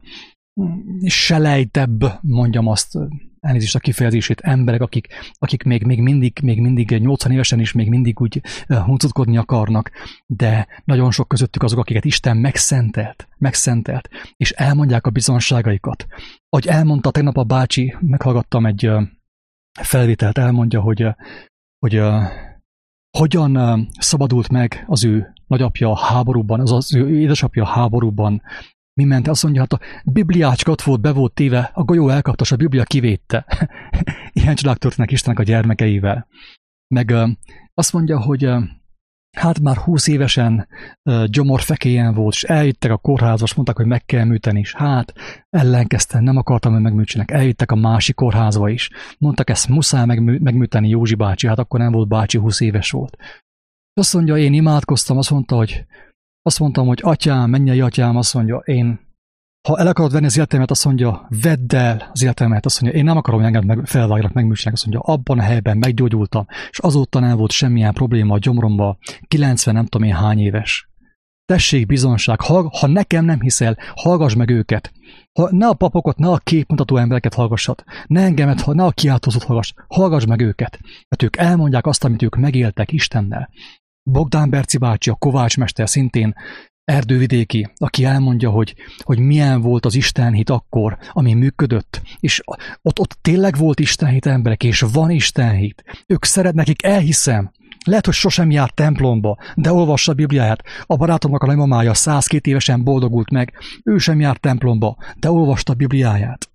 selejtebb, mondjam azt, elnézést a kifejezését, emberek, akik, akik még, még, mindig, még mindig nyolcvan évesen is még mindig úgy huncutkodni akarnak, de nagyon sok közöttük azok, akiket Isten megszentelt, megszentelt, és elmondják a bizonságaikat. Ahogy elmondta tegnap a bácsi, meghallgattam egy felvételt, elmondja, hogy, hogy hogyan szabadult meg az ő nagyapja a háborúban, az az ő édesapja a háborúban. Mi ment? Azt mondja, hát a Bibliácska ott volt, be volt téve, a golyó elkapta, és a Biblia kivédte. Ilyen csodák történnek Istennek a gyermekeivel. Meg azt mondja, hogy hát már húsz évesen gyomorfekélyen volt, és eljöttek a kórházba, és mondták, hogy meg kell műteni, és hát ellenkeztem, nem akartam, hogy megműtsenek. Eljöttek a másik kórházba is. Mondtak, ezt muszáj megmű- megműteni Józsi bácsi, hát akkor nem volt bácsi, húsz éves volt. Azt mondja, én imádkoztam, azt mondta, hogy Azt mondtam, hogy atyám, mennyei atyám, azt mondja, én, ha el akarod venni az életemet, azt mondja, vedd el az életemet, azt mondja, én nem akarom, hogy engem meg, felvágjanak, megműtsenek, azt mondja, abban a helyben meggyógyultam, és azóta nem volt semmilyen probléma a gyomromba, kilencven nem tudom én hány éves. Tessék bizonság, ha, ha nekem nem hiszel, hallgass meg őket. Ha, ne a papokat, ne a képmutató embereket hallgassad, ne engemet, ne a kiáltózót hallgass, hallgass meg őket, mert ők elmondják azt, amit ők megéltek Istennel. Bogdán Berci bácsi, a Kovács mester szintén erdővidéki, aki elmondja, hogy, hogy milyen volt az Istenhit akkor, ami működött, és ott, ott tényleg volt Istenhit emberek, és van Istenhit. Ők szeret, nekik elhiszem. Lehet, hogy sosem járt templomba, de olvassa a Bibliáját. A barátomnak a nagymamája százkét évesen boldogult meg, ő sem járt templomba, de olvasta a Bibliáját.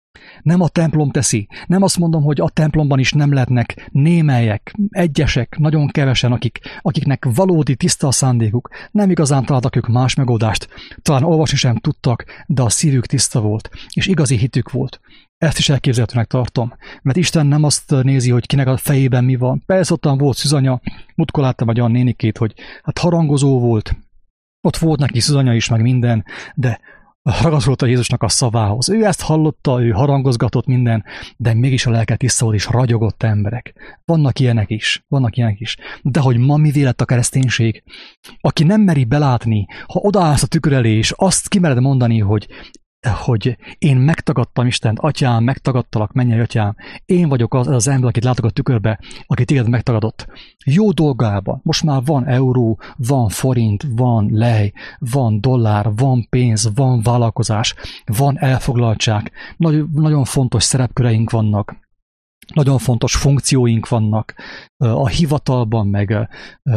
Nem a templom teszi. Nem azt mondom, hogy a templomban is nem lehetnek némelyek, egyesek, nagyon kevesen, akik, akiknek valódi tiszta a szándékuk. Nem igazán találtak ők más megoldást. Talán olvasni sem tudtak, de a szívük tiszta volt, és igazi hitük volt. Ezt is elképzelhetőnek tartom. Mert Isten nem azt nézi, hogy kinek a fejében mi van. Persze ottan volt szűzanya, múltkor láttam egy olyan nénikét, hogy hát harangozó volt, ott volt neki szűzanya is, meg minden, de ragaszkodott a Jézusnak a szavához. Ő ezt hallotta, ő harangozgatott minden, de mégis a lelke tiszta volt, és ragyogott emberek. Vannak ilyenek is, vannak ilyenek is. De hogy ma mi lett a kereszténység? Aki nem meri belátni, ha odaállsz a tükör elé, és azt kimered mondani, hogy hogy én megtagadtam Istent, atyám, megtagadtalak, mennyei atyám, én vagyok az, az ember, akit látok a tükörbe, aki téged megtagadott. Jó dolgában, most már van euró, van forint, van lej, van dollár, van pénz, van vállalkozás, van elfoglaltság, Nagy, nagyon fontos szerepköreink vannak, nagyon fontos funkcióink vannak a hivatalban, meg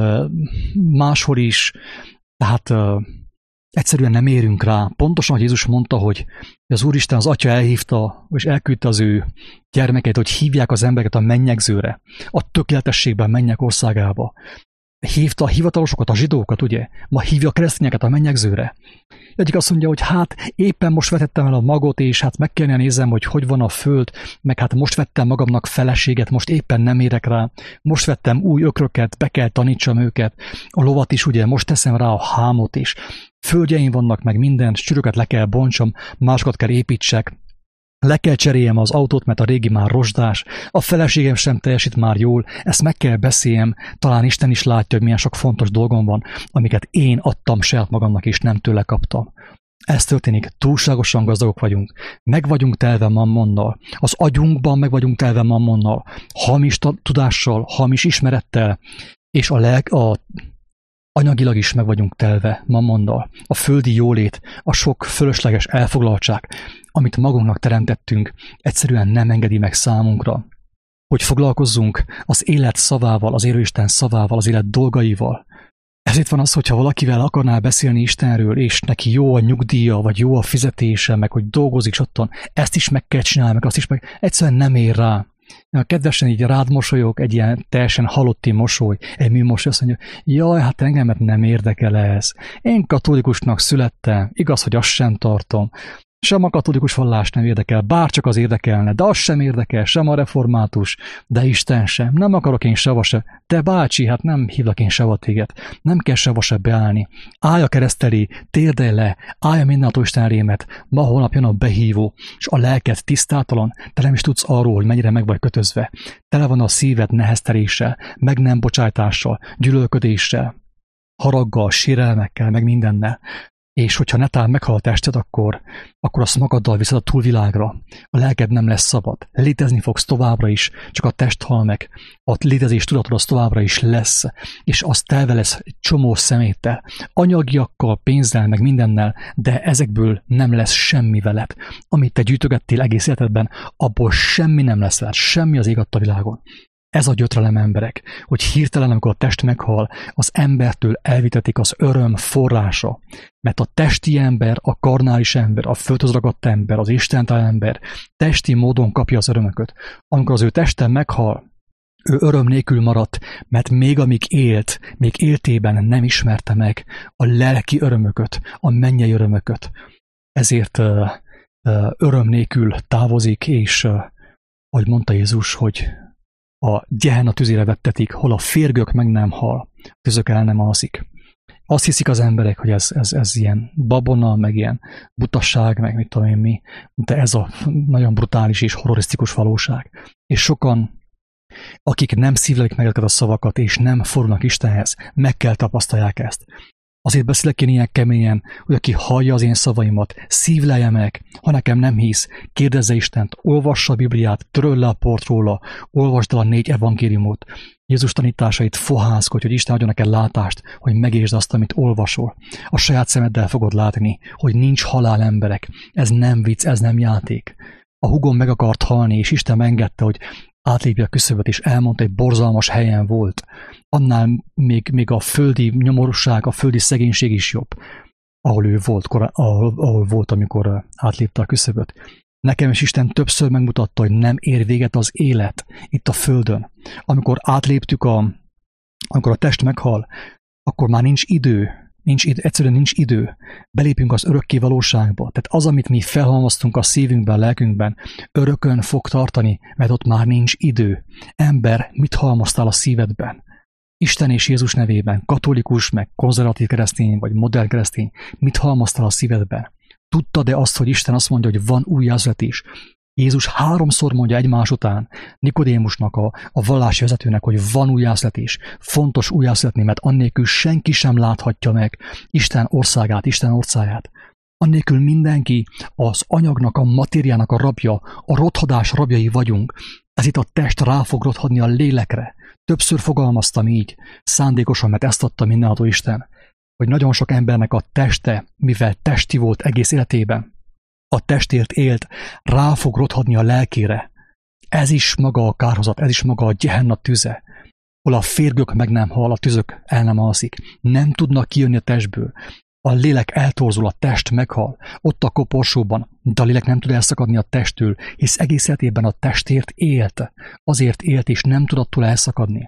máshol is, tehát egyszerűen nem érünk rá. Pontosan, hogy Jézus mondta, hogy az Úristen, az Atya elhívta, és elküldte az ő gyermekeit, hogy hívják az embereket a mennyegzőre, a tökéletességben mennyek országába. hívta a hivatalosokat, a zsidókat, ugye? Ma hívja a keresztényeket a mennyegzőre. Egyik azt mondja, hogy hát éppen most vetettem el a magot, és hát meg kellene nézem, hogy hogy van a föld, meg hát most vettem magamnak feleséget, most éppen nem érek rá, most vettem új ökröket, be kell tanítsam őket, a lovat is ugye, most teszem rá a hámot is, földjeim vannak, meg minden, csüröket le kell bontsam, másokat kell építsek, le kell cseréljem az autót, mert a régi már rozsdás, a feleségem sem teljesít már jól, ezt meg kell beszéljem, talán Isten is látja, hogy milyen sok fontos dolgom van, amiket én adtam saját magamnak, és nem tőle kaptam. Ez történik, túlságosan gazdagok vagyunk, meg vagyunk telve mammonnal, az agyunkban meg vagyunk telve mammonnal, hamis tudással, hamis ismerettel, és a lelk, a anyagilag is meg vagyunk telve mammonnal. A földi jólét, a sok fölösleges elfoglaltság, amit magunknak teremtettünk, egyszerűen nem engedi meg számunkra, hogy foglalkozzunk az élet szavával, az élőisten szavával, az élet dolgaival. Ezért van az, hogyha valakivel akarnál beszélni Istenről, és neki jó a nyugdíja, vagy jó a fizetése, meg hogy dolgozik otthon, ezt is meg kell csinálni, meg azt is meg egyszerűen nem ér rá. Kedvesen így rád mosolyog, egy ilyen teljesen halotti mosoly, egy műmosoly, azt mondja, jaj, hát engemet nem érdekel ez. Én katolikusnak születtem, igaz, hogy azt sem tartom. Sem a katolikus vallás nem érdekel, bárcsak az érdekelne, de az sem érdekel, sem a református, de Isten sem. Nem akarok én sehova se. Te bácsi, hát nem hívlak én sehova téged. Nem kell sehova se beállni. Állj a kereszt elé, térdelj le, állj a mindenható Isten elémet, ma holnap jön a behívó, és a lelked tisztátalan, te nem is tudsz arról, hogy mennyire meg vagy kötözve. Tele van a szíved nehezteléssel, meg nem bocsájtással, gyűlölködéssel, haraggal, sérelmekkel, meg mindennel. És hogyha netán meghal a tested, akkor, akkor azt magaddal viszed a túlvilágra. A lelked nem lesz szabad. Létezni fogsz továbbra is, csak a test hal meg. A létezés tudatod az továbbra is lesz, és az telve lesz egy csomó szeméttel, anyagiakkal, pénzzel, meg mindennel, de ezekből nem lesz semmi veled. Amit te gyűjtögettél egész életedben, abból semmi nem lesz veled, semmi az ég adta világon. Ez a gyötrelem, emberek, hogy hirtelen, amikor a test meghal, az embertől elvitetik az öröm forrása. Mert a testi ember, a karnális ember, a földhöz ragadt ember, az istentelen ember testi módon kapja az örömöket. Amikor az ő teste meghal, ő öröm nélkül maradt, mert még amíg élt, még éltében nem ismerte meg a lelki örömöket, a mennyei örömöket. Ezért uh, uh, öröm nélkül távozik, és uh, ahogy mondta Jézus, hogy a Gehenna tüzére vettetik, hol a férgök meg nem hal, a tüzök el nem alszik. Azt hiszik az emberek, hogy ez, ez, ez ilyen babona, meg ilyen butasság, meg mit tudom én mi, de ez a nagyon brutális és horrorisztikus valóság. És sokan, akik nem szívlelik meg ezeket a szavakat, és nem fordulnak Istenhez, meg kell tapasztalják ezt. Azért beszélek én ilyen keményen, hogy aki hallja az én szavaimat, szívlelje meg, ha nekem nem hisz, kérdezze Istent, olvassa a Bibliát, töröld le a port róla, olvasd el a négy evangéliumot, Jézus tanításait, fohászkodj, hogy Isten adjon neked látást, hogy megértsd azt, amit olvasol. A saját szemeddel fogod látni, hogy nincs halál, emberek. Ez nem vicc, ez nem játék. A húgom meg akart halni, és Isten megengedte, hogy átlépje a küszöböt, és elmondta, hogy borzalmas helyen volt. Annál még, még a földi nyomorúság, a földi szegénység is jobb, ahol ő volt, ahol, ahol volt, amikor átlépte a küszöböt. Nekem is Isten többször megmutatta, hogy nem ér véget az élet itt a földön. Amikor átléptük a, amikor a test meghal, akkor már nincs idő, nincs idő, egyszerűen nincs idő. Belépünk az örökké valóságba. Tehát az, amit mi felhalmoztunk a szívünkben, a lelkünkben, örökön fog tartani, mert ott már nincs idő. Ember, mit halmoztál a szívedben? Isten és Jézus nevében, katolikus, meg konzervatív keresztény, vagy modern keresztény, mit halmoztál a szívedben? Tudtad-e azt, hogy Isten azt mondja, hogy van újjászületés? Jézus háromszor mondja egymás után Nikodémusnak, a, a vallási vezetőnek, hogy van újjászületés. Fontos újjászületni, mert annélkül senki sem láthatja meg Isten országát, Isten országát. Annélkül mindenki az anyagnak, a matériának a rabja, a rothadás rabjai vagyunk. Ez itt a test rá fog rothadni a lélekre. Többször fogalmaztam így, szándékosan, mert ezt adta mindenható Isten, hogy nagyon sok embernek a teste, mivel testi volt egész életében, a testért élt, rá fog rothadni a lelkére. Ez is maga a kárhozat, ez is maga a Gehenna tüze, hol a férgök meg nem hal, a tüzök el nem alszik. Nem tudnak kijönni a testből. A lélek eltorzul, a test meghal, ott a koporsóban, de a lélek nem tud elszakadni a testtől, hisz egész életében a testért élt, azért élt és nem tud attól elszakadni.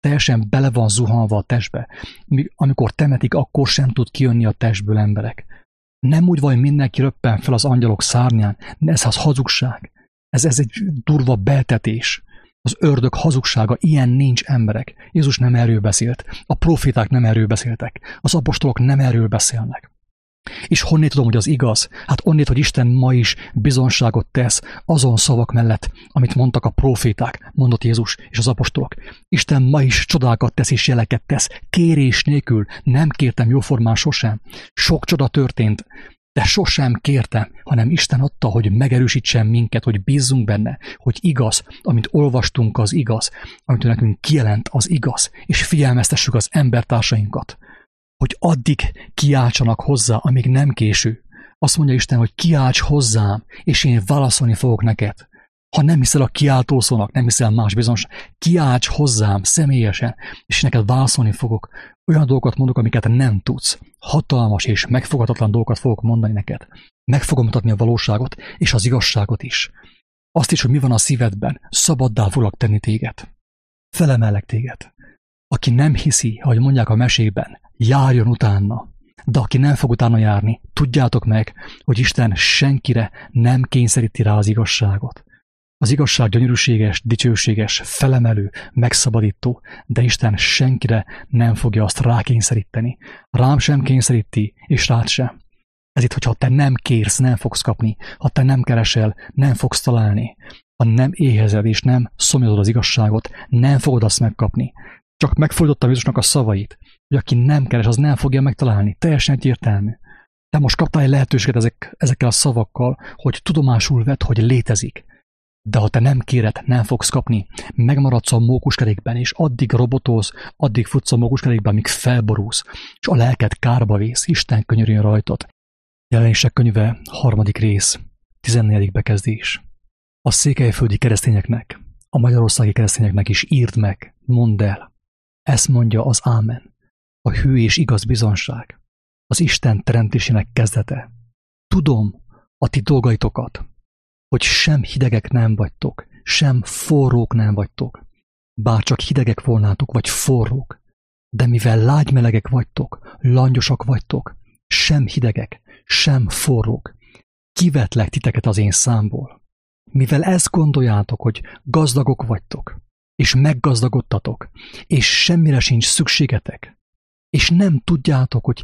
teljesen bele van zuhanva a testbe. Amikor temetik, akkor sem tud kijönni a testből, emberek. Nem úgy van, hogy mindenki röppen fel az angyalok szárnyán, de ez az hazugság. Ez, ez egy durva beltetés. Az ördög hazugsága, ilyen nincs, emberek. Jézus nem erről beszélt. A proféták nem erről beszéltek. Az apostolok nem erről beszélnek. És honnét tudom, hogy az igaz? Hát onnét, hogy Isten ma is bizonságot tesz azon szavak mellett, amit mondtak a proféták, mondott Jézus és az apostolok. Isten ma is csodákat tesz és jeleket tesz, kérés nélkül. Nem kértem jóformán sosem. Sok csoda történt, de sosem kértem, hanem Isten adta, hogy megerősítsen minket, hogy bízzunk benne, hogy igaz, amit olvastunk, az igaz, amit nekünk kijelent, az igaz, és figyelmeztessük az embertársainkat, hogy addig kiáltsanak hozzá, amíg nem késő. Azt mondja Isten, hogy kiálts hozzám, és én válaszolni fogok neked. Ha nem hiszel a kiáltószónak, nem hiszel más bizonság, kiálts hozzám személyesen, és neked válaszolni fogok. Olyan dolgokat mondok, amiket nem tudsz. Hatalmas és megfogadhatatlan dolgokat fogok mondani neked. Meg fogom mutatni a valóságot, és az igazságot is. Azt is, hogy mi van a szívedben, szabaddá foglak tenni téged. Felemellek téged. Aki nem hiszi, ahogy mondják a mesékben, járjon utána. De aki nem fog utána járni, tudjátok meg, hogy Isten senkire nem kényszeríti rá az igazságot. Az igazság gyönyörűséges, dicsőséges, felemelő, megszabadító, de Isten senkire nem fogja azt rákényszeríteni. Rám sem kényszeríti, és rád sem. Ez itt, hogyha te nem kérsz, nem fogsz kapni. Ha te nem keresel, nem fogsz találni. Ha nem éhezed és nem szomjazod az igazságot, nem fogod azt megkapni. Csak megfordítottam Jézusnak a szavait, hogy aki nem keres, az nem fogja megtalálni. Teljesen egyértelmű. Te most kaptál egy lehetőséget ezek, ezekkel a szavakkal, hogy tudomásul vedd, hogy létezik. De ha te nem kéred, nem fogsz kapni. Megmaradsz a mókuskerékben, és addig robotolsz, addig futsz a mókuskerékben, amíg felborulsz, és a lelked kárba vész. Isten könyörüljön rajtad. Jelenések könyve, harmadik rész, tizennegyedik bekezdés. A székelyföldi keresztényeknek, a magyarországi keresztényeknek is írd meg, mondd el. Ezt mondja az Ámen, a hű és igaz bizonság, az Isten teremtésének kezdete. Tudom a ti dolgaitokat, hogy sem hidegek nem vagytok, sem forrók nem vagytok, bár csak hidegek volnátok, vagy forrók, de mivel lágymelegek vagytok, langyosak vagytok, sem hidegek, sem forrók, kivetlek titeket az én számból. Mivel ezt gondoljátok, hogy gazdagok vagytok, és meggazdagodtatok, és semmire sincs szükségetek, és nem tudjátok, hogy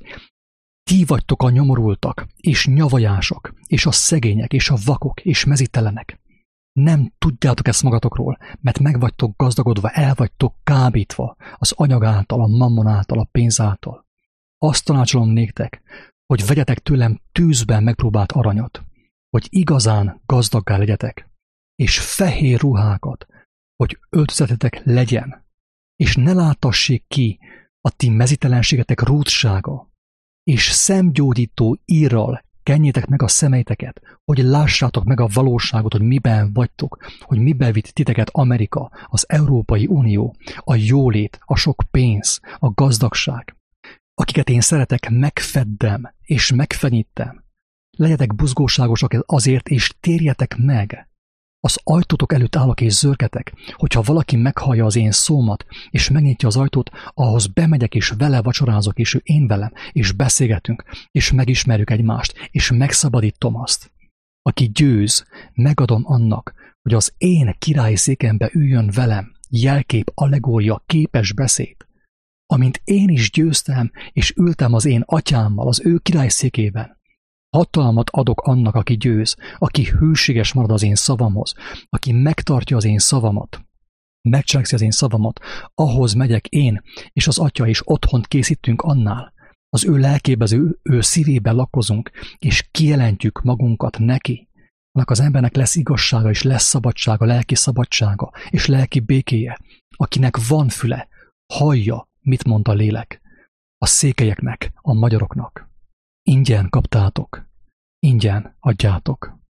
ti vagytok a nyomorultak, és nyavajások, és a szegények, és a vakok, és mezítelenek. Nem tudjátok ezt magatokról, mert meg vagytok gazdagodva, el vagytok kábítva az anyag által, a mammon által, a pénz által. Azt tanácsolom néktek, hogy vegyetek tőlem tűzben megpróbált aranyat, hogy igazán gazdaggá legyetek, és fehér ruhákat, hogy öltözetetek legyen, és ne láttassék ki a ti mezitelenségetek rúdsága, és szemgyógyító írral kenjétek meg a szemeiteket, hogy lássátok meg a valóságot, hogy miben vagytok, hogy miben vitt titeket Amerika, az Európai Unió, a jólét, a sok pénz, a gazdagság. Akiket én szeretek, megfeddem, és megfenyítem. Legyetek buzgóságosak azért, és térjetek meg. Az ajtótok előtt állok és zörgetek, hogyha valaki meghallja az én szómat, és megnyitja az ajtót, ahhoz bemegyek, és vele vacsorázok, és ő én velem, és beszélgetünk, és megismerjük egymást, és megszabadítom azt. Aki győz, megadom annak, hogy az én királyi székembe üljön velem, jelkép, allegória, képes beszéd. Amint én is győztem, és ültem az én atyámmal az ő király székében, hatalmat adok annak, aki győz, aki hűséges marad az én szavamhoz, aki megtartja az én szavamat, megcselekszi az én szavamat, ahhoz megyek én, és az atya, és otthont készítünk annál. Az ő lelkébe, az ő, ő szívébe lakozunk, és kijelentjük magunkat neki. Annak az embernek lesz igazsága, és lesz szabadsága, lelki szabadsága, és lelki békéje. Akinek van füle, hallja, mit mond a lélek. A székelyeknek, a magyaroknak. Ingyen kaptátok, ingyen adjátok.